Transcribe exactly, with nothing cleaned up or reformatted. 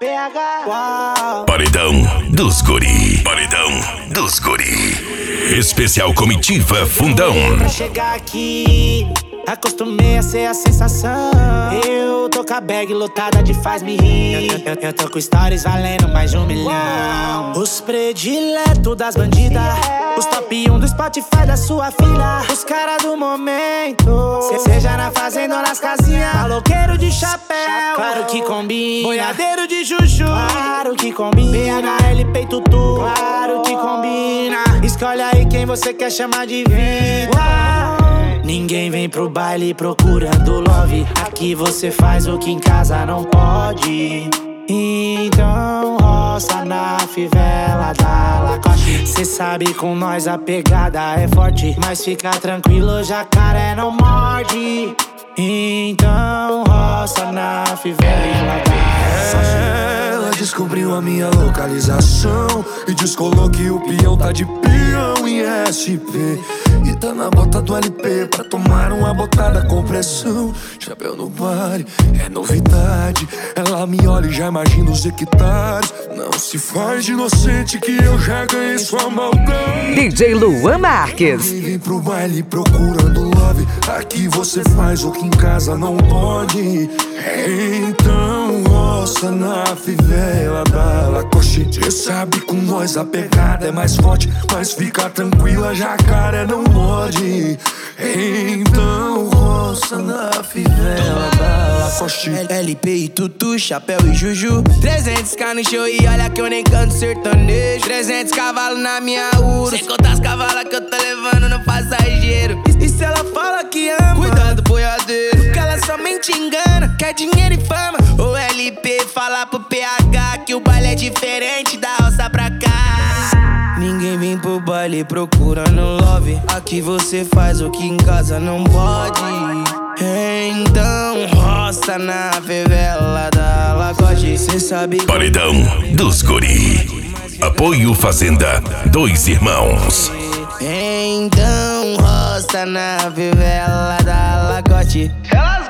P H. Paredão dos Guri. Paredão dos Guri. Especial Comitiva Fundão. Pra chegar aqui, acostumei a ser a sensação. Eu tô com a bag lotada de faz-me rir. Eu, eu, eu tô com stories valendo mais de um milhão. Os prediletos das bandidas, os top um do Spotify da sua filha. Os caras do momento, seja na fazenda ou nas casinhas. Maloqueiro de chapéu, claro que combina. Boiadeiro de chuchu, claro que combina. B H L, peito tutu, claro que combina. Escolhe aí quem você quer chamar de vida. Ninguém vem pro baile procurando love. Aqui você faz o que em casa não pode. Então roça na fivela da Lacoste. Cê sabe com nós a pegada é forte, mas fica tranquilo, jacaré não morde. Então roça na fivela da Lacoste. Ela descobriu a minha localização e descolou que o peão tá de peão em S P. E tá na bota do L P pra tomar uma botada com pressão. Chapéu no baile, é novidade. Ela me olha e já imagina os hectares. Não se faz de inocente que eu já ganhei sua maldade. D J Luan Marques. Vem pro baile procurando love. Aqui você faz o que em casa não pode. Então roça na fivela da Lacoste. Cê sabe com nós a pegada é mais forte, mas fica tranquila, jacaré não morde. Então roça na fivela da Lacoste. L P e tutu, chapéu e juju. trezentos k no show e olha que eu nem canto sertanejo. trezentos cavalos na minha Urus, sem contar as cavalas que eu tô levando no passageiro. E se ela fala que ama, cuidado boiadeiro, porque ela somente engana, quer dinheiro e fama. O L P fala pro P H que o baile é diferente da roça pra cá. Ninguém vem pro baile procurando love. Aqui você faz o que em casa não pode. Então roça na fivela da Lacoste. Cê sabe. Paredão dos Guri. Apoio Fazenda Dois Irmãos. Então roça na fivela da Lacoste. Ela